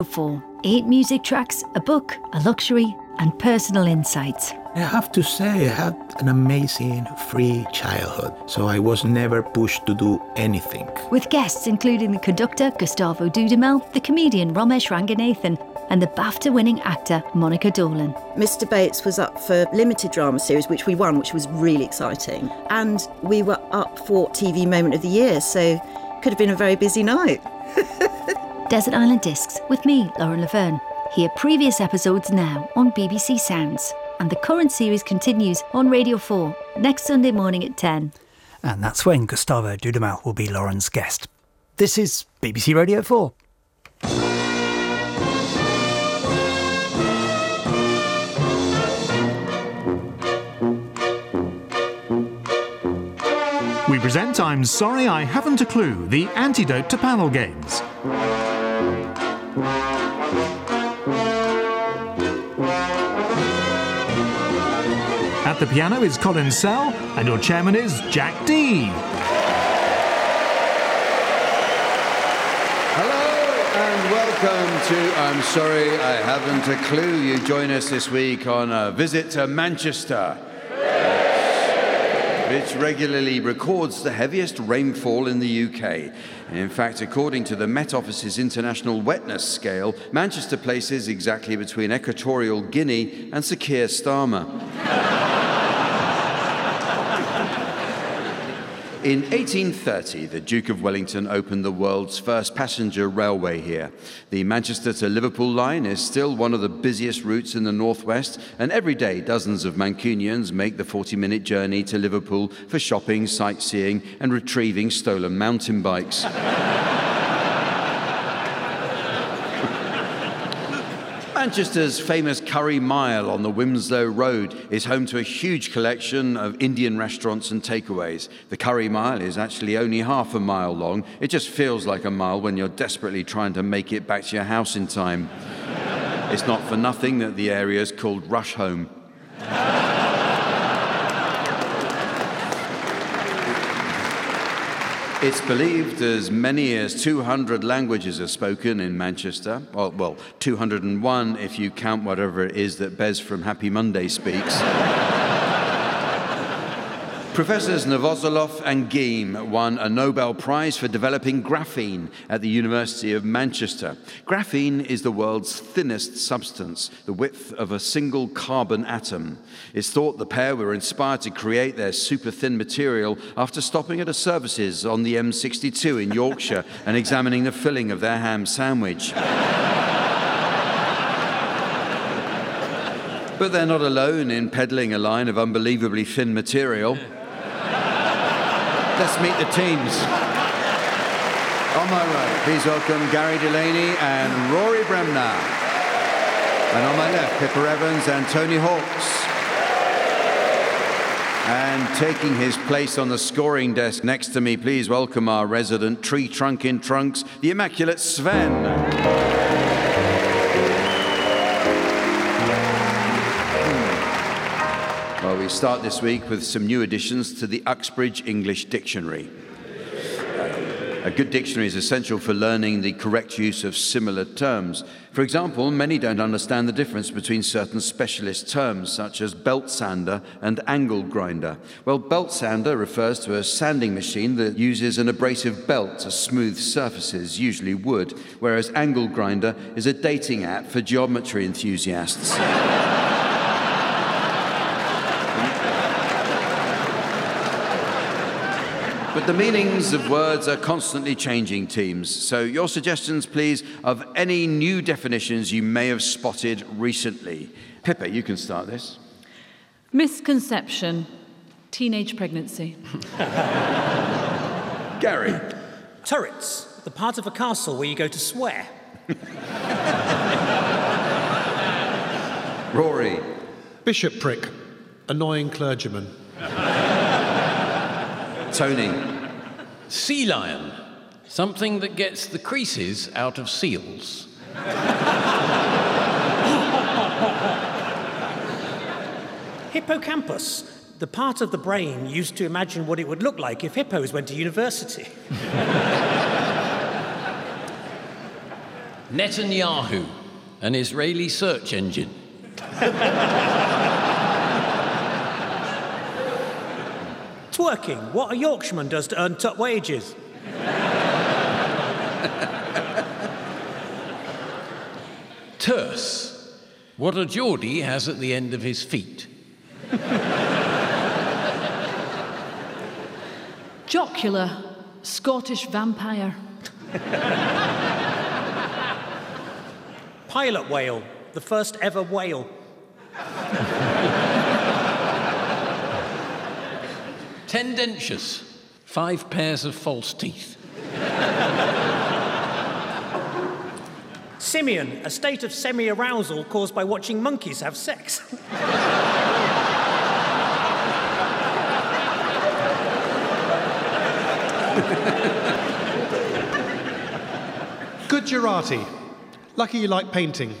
4. 8 music tracks, a book, a luxury, and personal insights. I have to say, I had an amazing free childhood, so I was never pushed to do anything. With guests including the conductor Gustavo Dudamel, the comedian Romesh Ranganathan, and the BAFTA-winning actor Monica Dolan. Mr. Bates was up for limited drama series, which we won, which was really exciting. And we were up for TV Moment of the Year, so could have been a very busy night. Desert Island Discs with me, Lauren Laverne. Hear previous episodes now on BBC Sounds. And the current series continues on Radio 4 next Sunday morning at 10. And that's when Gustavo Dudamel will be Lauren's guest. This is BBC Radio 4. We present I'm Sorry I Haven't a Clue, the antidote to panel games. At the piano is Colin Sell, and your chairman is Jack Dee. Hello and welcome to I'm Sorry I Haven't a Clue. You join us this week on a visit to Manchester, which regularly records the heaviest rainfall in the UK. In fact, according to the Met Office's International Wetness Scale, Manchester places exactly between Equatorial Guinea and Sir Keir Starmer. In 1830, the Duke of Wellington opened the world's first passenger railway here. The Manchester to Liverpool line is still one of the busiest routes in the northwest, and every day dozens of Mancunians make the 40-minute journey to Liverpool for shopping, sightseeing, and retrieving stolen mountain bikes. Manchester's famous Curry Mile on the Winslow Road is home to a huge collection of Indian restaurants and takeaways. The Curry Mile is actually only half a mile long. It just feels like a mile when you're desperately trying to make it back to your house in time. It's not for nothing that the area is called Rush Home. It's believed as many as 200 languages are spoken in Manchester. Well, 201 if you count whatever it is that Bez from Happy Monday speaks. Professors Novozolov and Geim won a Nobel Prize for developing graphene at the University of Manchester. Graphene is the world's thinnest substance, the width of a single carbon atom. It's thought the pair were inspired to create their super-thin material after stopping at a Services on the M62 in Yorkshire and examining the filling of their ham sandwich. But they're not alone in peddling a line of unbelievably thin material. Let's meet the teams. On my right, please welcome Gary Delaney and Rory Bremner. And on my left, Pippa Evans and Tony Hawks. And taking his place on the scoring desk next to me, please welcome our resident tree trunk in trunks, the immaculate Sven. Well, we start this week with some new additions to the Uxbridge English Dictionary. A good dictionary is essential for learning the correct use of similar terms. For example, many don't understand the difference between certain specialist terms, such as belt sander and angle grinder. Well, belt sander refers to a sanding machine that uses an abrasive belt to smooth surfaces, usually wood, whereas angle grinder is a dating app for geometry enthusiasts. But the meanings of words are constantly changing, teams. So your suggestions, please, of any new definitions you may have spotted recently. Pippa, you can start this. Misconception. Teenage pregnancy. Gary. Turrets. The part of a castle where you go to swear. Rory. Bishopric. Annoying clergyman. Tony. Sea lion. Something that gets the creases out of seals. Hippocampus. The part of the brain used to imagine what it would look like if hippos went to university. Netanyahu, an Israeli search engine. Twerking, what a Yorkshireman does to earn top wages. Terse, what a Geordie has at the end of his feet. Jocular, Scottish vampire. Pilot whale, the first ever whale. Tendentious, 5 pairs of false teeth. Simian, a state of semi-arousal caused by watching monkeys have sex. Gujarati. Lucky you like painting.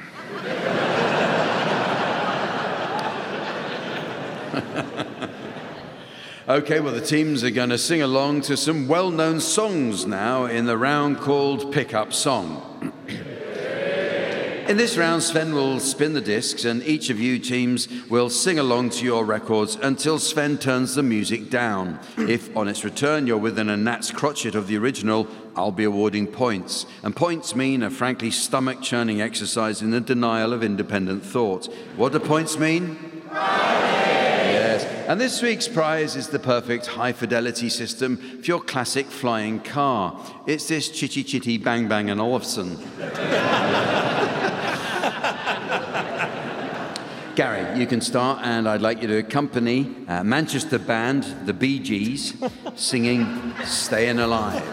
Okay, well, the teams are going to sing along to some well-known songs now in the round called Pick-Up Song. In this round, Sven will spin the discs, and each of you teams will sing along to your records until Sven turns the music down. If, on its return, you're within a gnat's crotchet of the original, I'll be awarding points. And points mean a frankly stomach-churning exercise in the denial of independent thought. What do points mean? Yes. And this week's prize is the perfect high-fidelity system for your classic flying car. It's this Chitty Chitty Bang Bang & Olufsen. Gary, you can start, and I'd like you to accompany Manchester band, the Bee Gees, singing Stayin' Alive.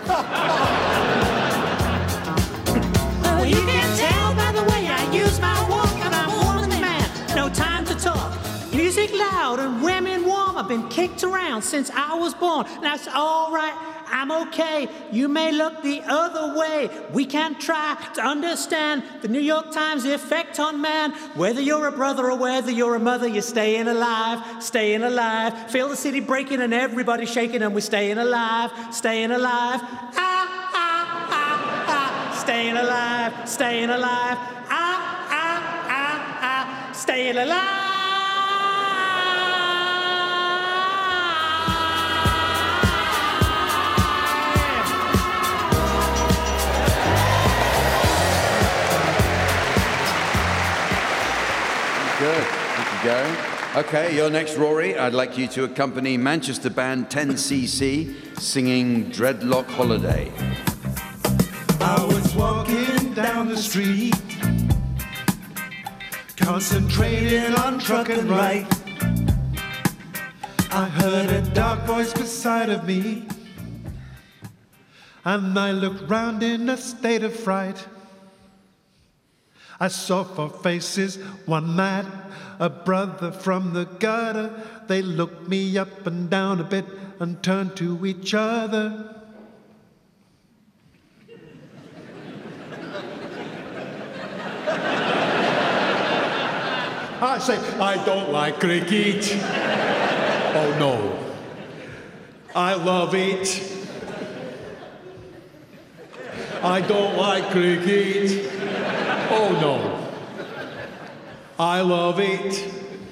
Well, you can tell by the way I use my walk, and I'm a woman's man, no time to talk. Music loud and women warm, I've been kicked around since I was born. That's all right, I'm okay. You may look the other way. We can try to understand the New York Times effect on man. Whether you're a brother or whether you're a mother, you're staying alive, staying alive. Feel the city breaking and everybody shaking, and we're staying alive, staying alive. Ah, ah, ah, ah. Staying alive, staying alive. Ah, ah, ah, ah. Staying alive. Good. Thank you, Gary. Okay, you're next, Rory. I'd like you to accompany Manchester band 10cc singing Dreadlock Holiday. I was walking down the street, concentrating on trucking right. I heard a dark voice beside of me, and I looked round in a state of fright. I saw 4 faces, one mad, a brother from the gutter. They looked me up and down a bit and turned to each other. I say, I don't like cricket. Oh no, I love it. I don't like cricket. Oh no, I love it.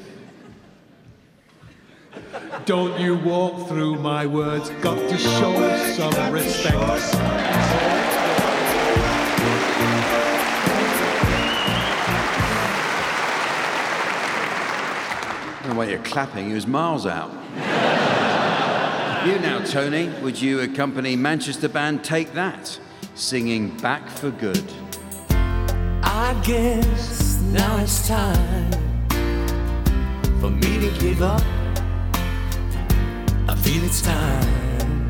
Don't you walk through my words, got to show some respect. I don't know why you're clapping, he was miles out. You now, Tony, would you accompany Manchester band Take That, singing Back for Good? I guess now it's time for me to give up. I feel it's time.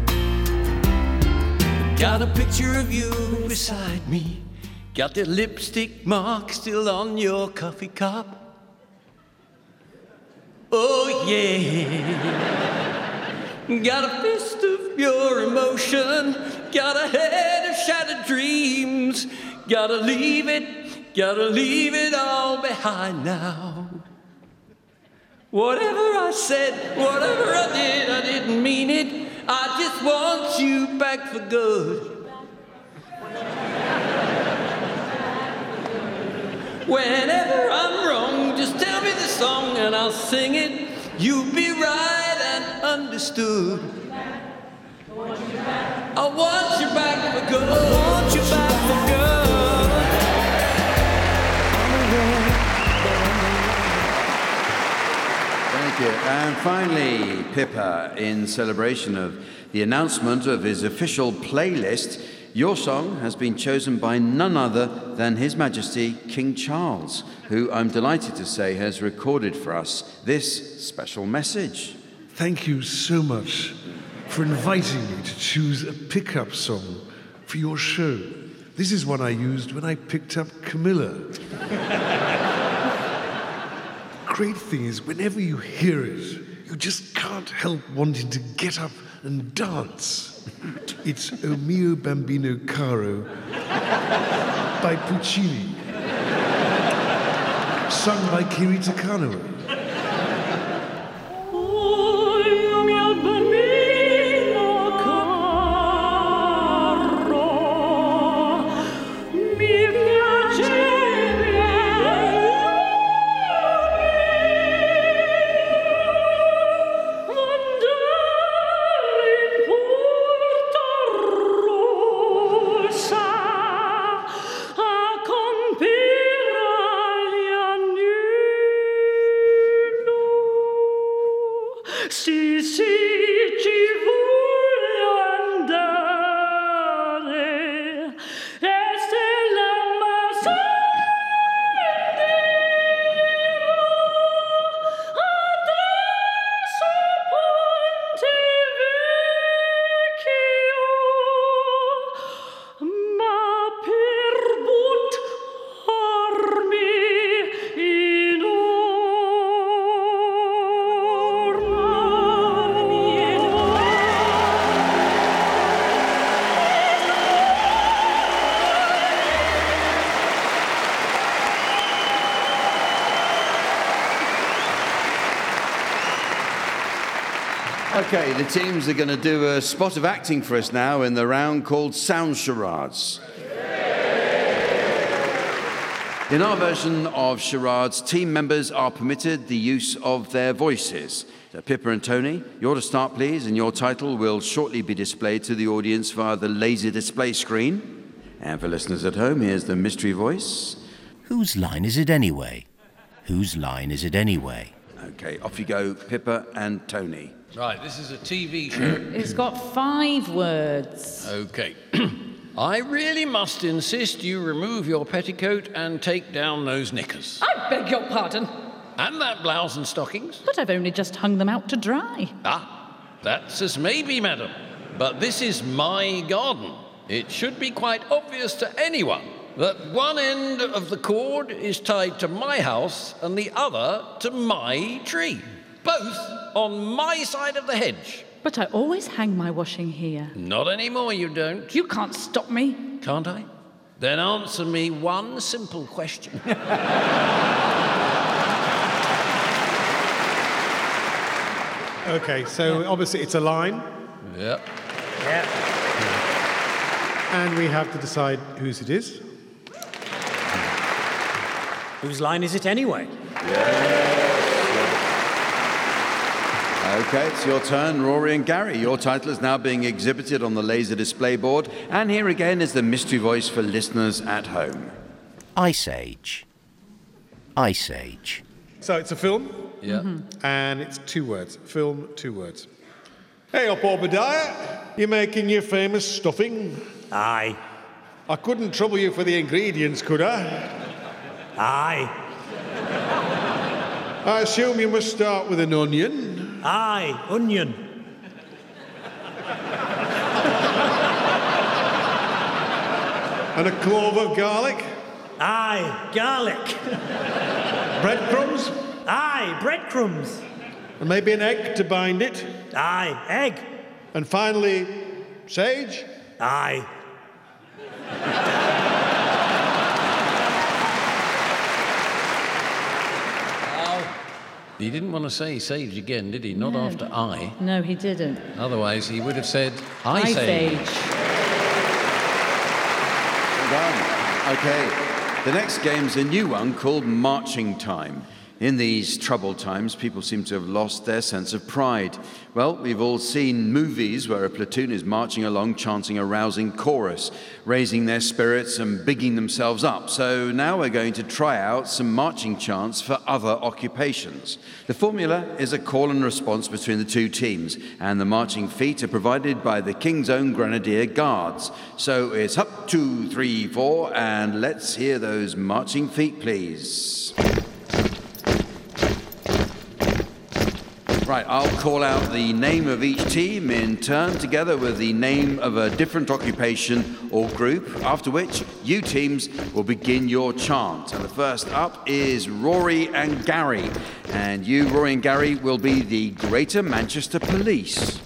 Got a picture of you beside me. Got the lipstick mark still on your coffee cup. Oh yeah. Got a fist of pure emotion. Got a head of shattered dreams. Gotta leave it all behind now. Whatever I said, whatever I did, I didn't mean it. I just want you back for good. Whenever I'm wrong, just tell me the song and I'll sing it. You'll be right and understood. I want you back for good. I want you back for good. Thank you. And finally, Pippa, in celebration of the announcement of his official playlist, your song has been chosen by none other than His Majesty King Charles, who I'm delighted to say has recorded for us this special message. Thank you so much for inviting me to choose a pickup song for your show. This is one I used when I picked up Camilla. Great thing is, whenever you hear it, you just can't help wanting to get up and dance. It's O Mio Bambino Caro by Puccini, sung by Kirita Kanawha. Okay, the teams are going to do a spot of acting for us now in the round called Sound Charades. In our version of charades, team members are permitted the use of their voices. So Pippa and Tony, you're to start, please, and your title will shortly be displayed to the audience via the laser display screen. And for listeners at home, here's the mystery voice. Whose line is it anyway? Whose line is it anyway? Okay, off you go, Pippa and Tony. Right, this is a TV show. It's got 5 words. Okay. I really must insist you remove your petticoat and take down those knickers. I beg your pardon. And that blouse and stockings. But I've only just hung them out to dry. Ah, that's as may be, madam. But this is my garden. It should be quite obvious to anyone that one end of the cord is tied to my house and the other to my tree. Both on my side of the hedge. But I always hang my washing here. Not anymore, you don't. You can't stop me. Can't I? Then answer me one simple question. Okay, so obviously it's a line. Yep. Yeah. And we have to decide whose it is. Whose line is it anyway? Okay, it's your turn, Rory and Gary. Your title is now being exhibited on the laser display board. And here again is the mystery voice for listeners at home. Ice Age. Ice Age. So it's a film. Yeah. And it's 2 words. Film, 2 words. Hey up, Obadiah. You making your famous stuffing? Aye. I couldn't trouble you for the ingredients, could I? Aye. I assume you must start with an onion. Aye, onion. And a clove of garlic. Aye, garlic. Breadcrumbs. Aye, breadcrumbs. And maybe an egg to bind it. Aye, egg. And finally, sage. Aye. He didn't want to say sage again, did he? Not No. after I. No, he didn't. Otherwise, he would have said I Ice sage. Age. Well done. Okay, The next game's a new one called Marching Time. In these troubled times, people seem to have lost their sense of pride. Well, we've all seen movies where a platoon is marching along, chanting a rousing chorus, raising their spirits and bigging themselves up. So now we're going to try out some marching chants for other occupations. The formula is a call and response between the two teams, and the marching feet are provided by the King's Own Grenadier Guards. So it's up, 2, 3, 4, and let's hear those marching feet, please. Right, I'll call out the name of each team in turn, together with the name of a different occupation or group, after which you teams will begin your chant. And the first up is Rory and Gary. And you, Rory and Gary, will be the Greater Manchester Police.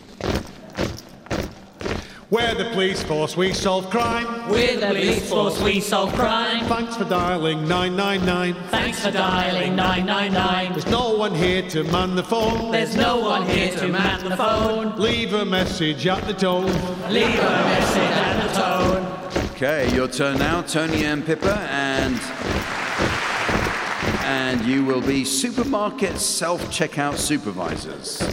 We're the police force, we solve crime. We're the police force, we solve crime. Thanks for dialing 999. Thanks for dialing 999. There's no one here to man the phone. There's no one here to man the phone. Leave a message at the tone. Leave a message at the tone. Okay, your turn now, Tony and Pippa, and you will be supermarket self-checkout supervisors.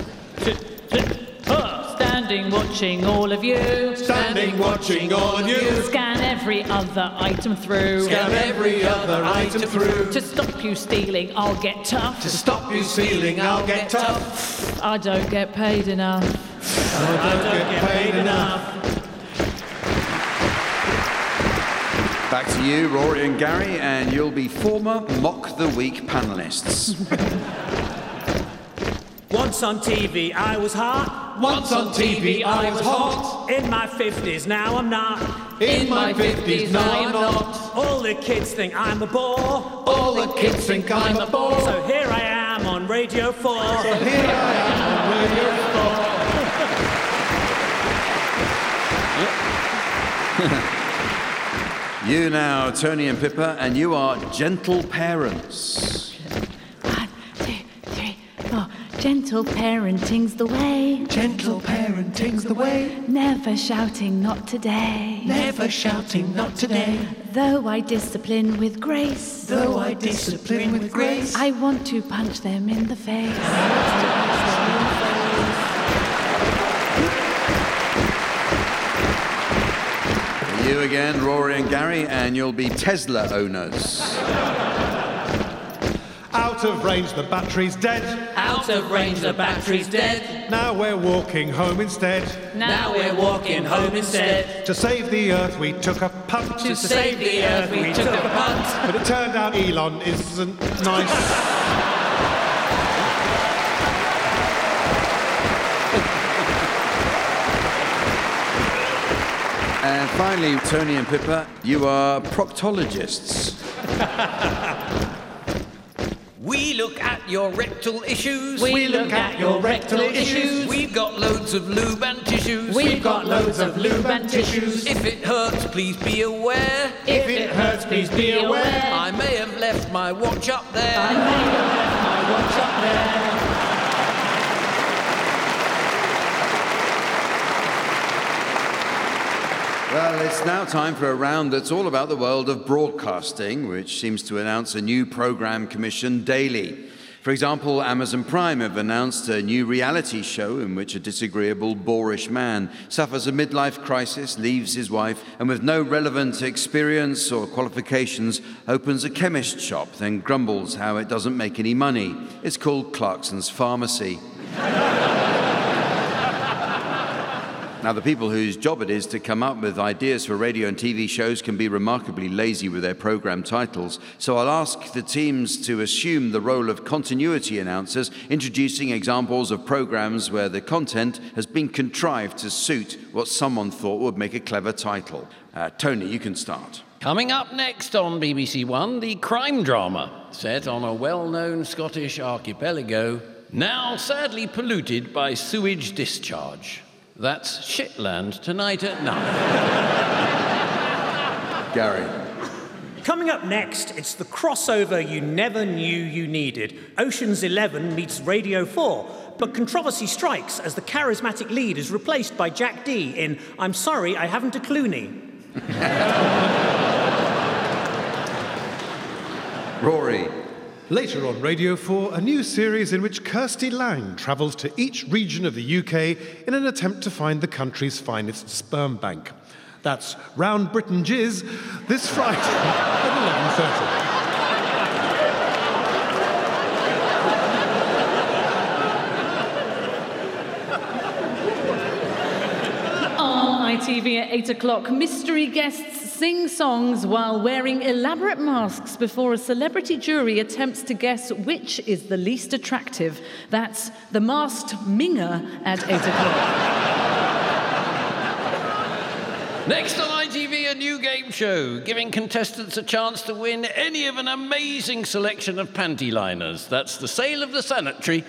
Standing watching all of you. Standing watching all of you. Scan every other item through. Scan every other item through. To stop you stealing, I'll get tough. To stop you stealing, I'll get tough. I don't get paid enough. I don't get paid enough. Back to you, Rory and Gary, and you'll be former Mock the Week panellists. Once on TV, I was hot. Once on TV, I was hot. In my 50s, now I'm not. In my 50s, now I'm not. All the kids think I'm a bore. All the kids think I'm a bore. So here I am on Radio 4. So here I am on Radio 4. You now, Tony and Pippa, and you are gentle parents. 1, 2, 3, 4. Gentle parenting's the way. Gentle parenting's the way. Never shouting, not today. Never shouting, not today. Though I discipline with grace. Though I discipline with grace. I want to punch them in the face. You again, Rory and Gary, and you'll be Tesla owners. Out of range, the battery's dead. Out of range, the battery's dead. Now we're walking home instead. Now we're walking home instead. To save the earth, we took a punt. To save the earth, we took a punt. But it turned out Elon isn't nice. And finally, Tony and Pippa, you are proctologists. We look at your rectal issues. We look at your rectal issues. We've got loads of lube and tissues. We've got loads of lube and tissues. If it hurts, please be aware. If it hurts, please be aware. I may have left my watch up there. I may have left my watch up there. Well, it's now time for a round that's all about the world of broadcasting, which seems to announce a new program commissioned daily. For example, Amazon Prime have announced a new reality show in which a disagreeable, boorish man suffers a midlife crisis, leaves his wife, and with no relevant experience or qualifications, opens a chemist shop, then grumbles how it doesn't make any money. It's called Clarkson's Pharmacy. Now, the people whose job it is to come up with ideas for radio and TV shows can be remarkably lazy with their program titles, so I'll ask the teams to assume the role of continuity announcers, introducing examples of programs where the content has been contrived to suit what someone thought would make a clever title. Tony, you can start. Coming up next on BBC One, the crime drama set on a well-known Scottish archipelago, now sadly polluted by sewage discharge. That's Shitland tonight at 9. Gary. Coming up next, it's the crossover you never knew you needed. Ocean's 11 meets Radio 4. But controversy strikes as the charismatic lead is replaced by Jack Dee in I'm Sorry, I Haven't a Clooney. Rory. Later on Radio 4, a new series in which Kirsty Lang travels to each region of the UK in an attempt to find the country's finest sperm bank. That's Round Britain Jizz, this Friday at 11:30. ITV at 8 o'clock, mystery guests sing songs while wearing elaborate masks before a celebrity jury attempts to guess which is the least attractive. That's The Masked Minger at 8 o'clock. Next on ITV, a new game show, giving contestants a chance to win any of an amazing selection of panty liners. That's the sale of the sanitary.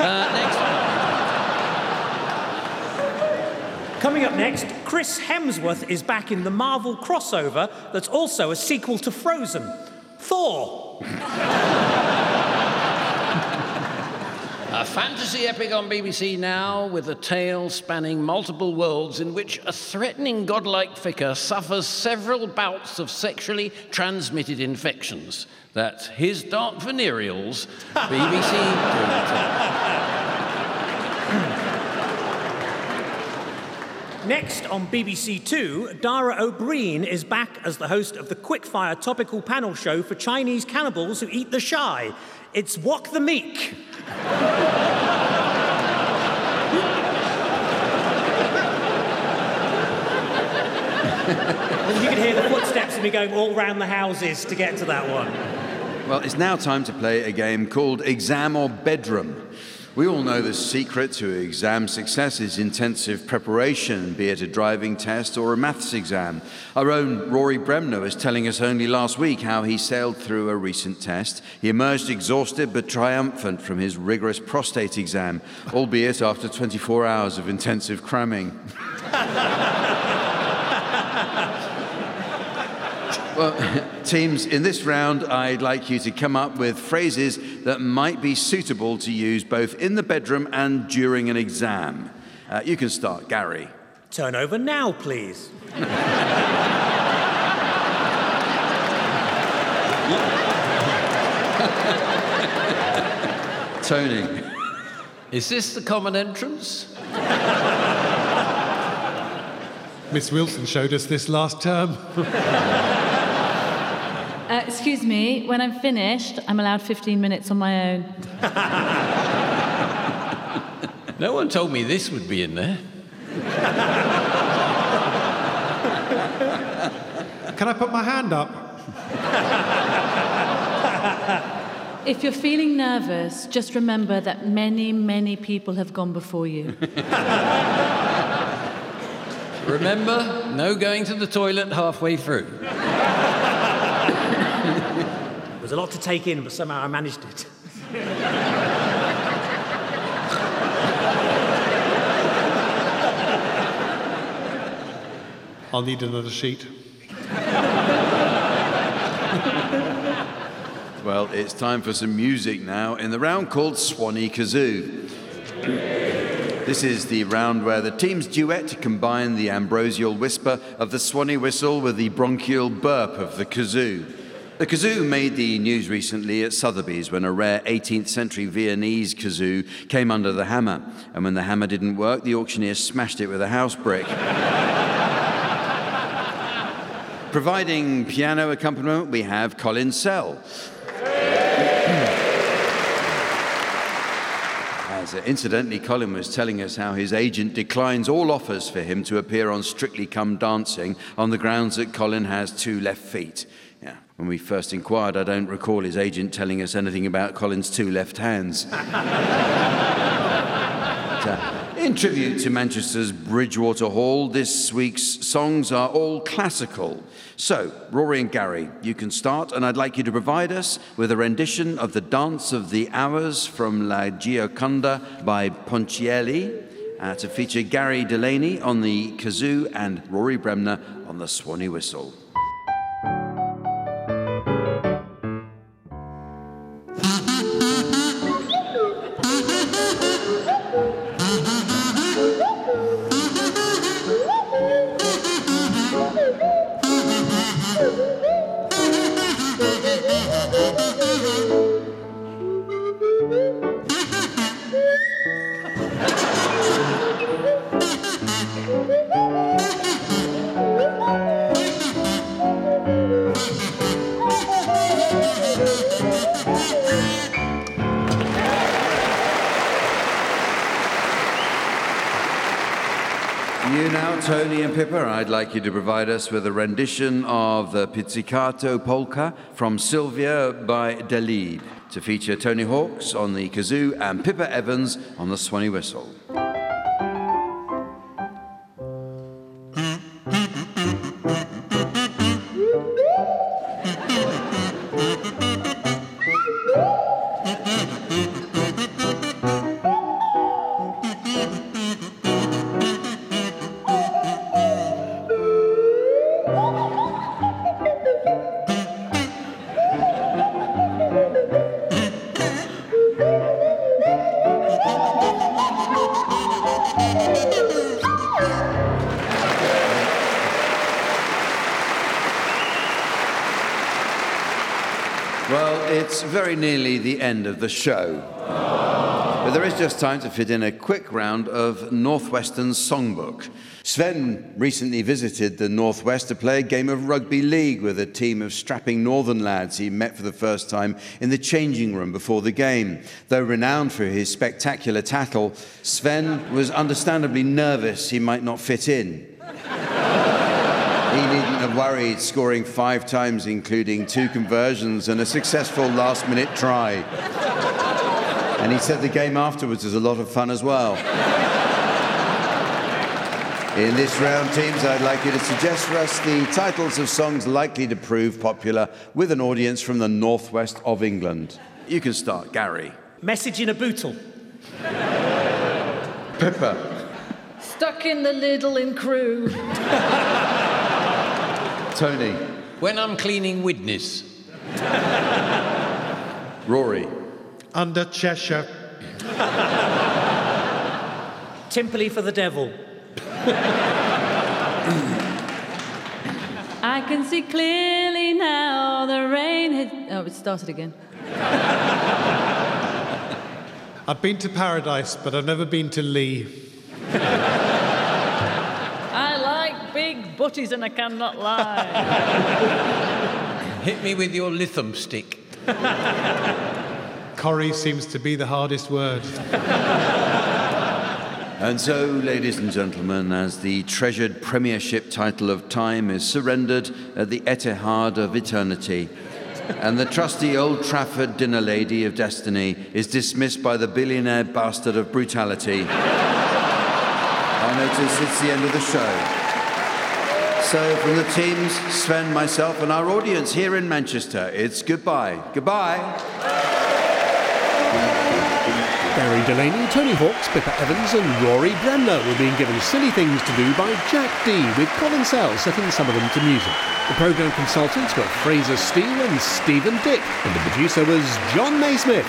Coming up next, Chris Hemsworth is back in the Marvel crossover that's also a sequel to Frozen, Thor. A fantasy epic on BBC Now with a tale spanning multiple worlds in which a threatening godlike figure suffers several bouts of sexually transmitted infections. That's His Dark Venereals, BBC Next on BBC Two, Dara O'Brien is back as the host of the quickfire topical panel show for Chinese cannibals who eat the shy. It's Wok the Meek. And you can hear the footsteps of me going all round the houses to get to that one. Well, it's now time to play a game called Exam or Bedroom. We all know the secret to exam success is intensive preparation, be it a driving test or a maths exam. Our own Rory Bremner was telling us only last week how he sailed through a recent test. He emerged exhausted but triumphant from his rigorous prostate exam, albeit after 24 hours of intensive cramming. Well, teams, in this round, I'd like you to come up with phrases that might be suitable to use both in the bedroom and during an exam. You can start, Gary. Turn over now, please. Tony. Is this the common entrance? Miss Wilson showed us this last term. Excuse me, when I'm finished, I'm allowed 15 minutes on my own. No one told me this would be in there. Can I put my hand up? If you're feeling nervous, just remember that many, many people have gone before you. Remember, no going to the toilet halfway through. It was a lot to take in, but somehow I managed it. I'll need another sheet. Well, it's time for some music now in the round called Swanee Kazoo. This is the round where the teams duet to combine the ambrosial whisper of the Swanee whistle with the bronchial burp of the kazoo. The kazoo made the news recently at Sotheby's when a rare 18th century Viennese kazoo came under the hammer. And when the hammer didn't work, the auctioneer smashed it with a house brick. Providing piano accompaniment, we have Colin Sell. Incidentally, Colin was telling us how his agent declines all offers for him to appear on Strictly Come Dancing on the grounds that Colin has 2 left feet. Yeah. When we first inquired, I don't recall his agent telling us anything about Colin's 2 left hands. In tribute to Manchester's Bridgewater Hall, this week's songs are all classical. So, Rory and Gary, you can start, and I'd like you to provide us with a rendition of the Dance of the Hours from La Gioconda by Ponchielli, to feature Gary Delaney on the kazoo and Rory Bremner on the Swanee whistle. now, Tony and Pippa, I'd like you to provide us with a rendition of the Pizzicato Polka from Sylvia by Delibes, to feature Tony Hawks on the kazoo and Pippa Evans on the Swanee whistle. It's very nearly the end of the show. But there is just time to fit in a quick round of Northwestern's songbook. Sven recently visited the Northwest to play a game of rugby league with a team of strapping northern lads he met for the first time in the changing room before the game. Though renowned for his spectacular tackle, Sven was understandably nervous he might not fit in. He needn't have worried, scoring 5 times, including 2 conversions and a successful last-minute try. And he said the game afterwards was a lot of fun as well. In this round, teams, I'd like you to suggest for us the titles of songs likely to prove popular with an audience from the northwest of England. You can start, Gary. Message in a Bootle. Pippa. Stuck in the Lidl in Crewe. Tony. When I'm cleaning Widnes. Rory. Under Cheshire. Timperley for the Devil. I can see clearly now the rain hit... Oh, it started again. I've been to Paradise, but I've never been to Lee. I like big butties and I cannot lie. Hit me with your lithium stick. Corrie seems to be the hardest word. And so, ladies and gentlemen, as the treasured premiership title of time is surrendered at the Etihad of eternity, and the trusty Old Trafford dinner lady of destiny is dismissed by the billionaire bastard of brutality, I notice it's the end of the show. So from the teams, Sven, myself, and our audience here in Manchester, it's goodbye. Goodbye. Barry Delaney, Tony Hawks, Pippa Evans and Rory Bremner were being given silly things to do by Jack Dee, with Colin Sell setting some of them to music. The programme consultants were Fraser Steele and Stephen Dick, and the producer was John Naismith.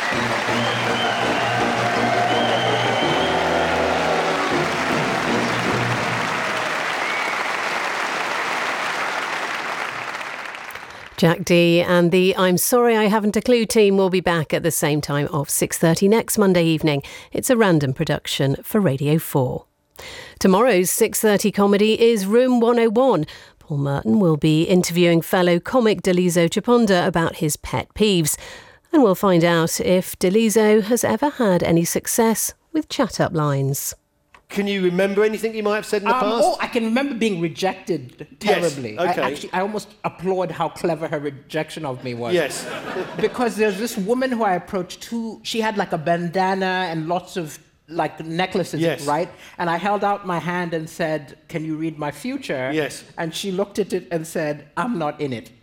Jack Dee and the I'm Sorry I Haven't a Clue team will be back at the same time of 6:30 next Monday evening. It's a random production for Radio 4. Tomorrow's 6:30 comedy is Room 101. Paul Merton will be interviewing fellow comic Daliso Chaponda about his pet peeves. And we'll find out if Daliso has ever had any success with chat-up lines. Can you remember anything you might have said in the past? Oh, I can remember being rejected terribly. Yes, okay. I almost applaud how clever her rejection of me was. Yes. Because there's this woman who I approached she had like a bandana and lots of like necklaces, yes. right? And I held out my hand and said, "Can you read my future?" Yes. And she looked at it and said, "I'm not in it."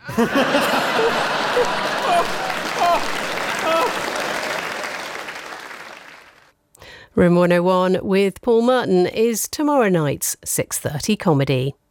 Room 101 with Paul Merton is tomorrow night's 6:30 comedy.